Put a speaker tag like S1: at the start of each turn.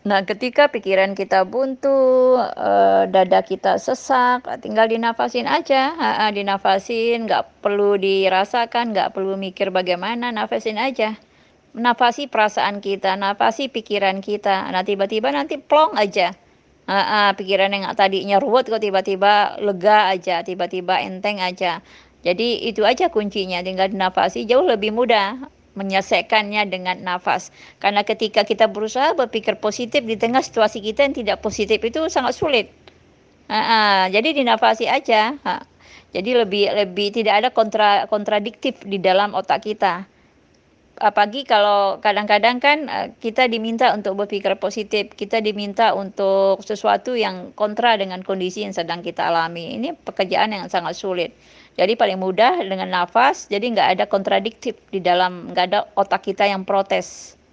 S1: Nah, ketika pikiran kita buntu, dada kita sesak, tinggal dinafasin aja, heeh, dinafasin, nggak perlu dirasakan, nggak perlu mikir bagaimana, nafasin aja. Nafasi perasaan kita, nafasi pikiran kita. Nah, tiba-tiba nanti plong aja. Heeh, pikiran yang tadinya ruwet kok tiba-tiba lega aja, tiba-tiba enteng aja. Jadi itu aja kuncinya, tinggal dinafasi jauh lebih mudah menyelesaikannya dengan nafas. Karena ketika kita berusaha berpikir positif di tengah situasi kita yang tidak positif itu sangat sulit. Heeh, jadi dinafasi aja, jadi lebih lebih tidak ada kontradiktif di dalam otak kita. Apalagi kalau kadang-kadang kan, kita diminta untuk berpikir positif, kita diminta untuk sesuatu yang kontra dengan kondisi yang sedang kita alami. Ini pekerjaan yang sangat sulit. Jadi paling mudah dengan nafas, jadi nggak ada kontradiktif di dalam nggak ada otak kita yang protes.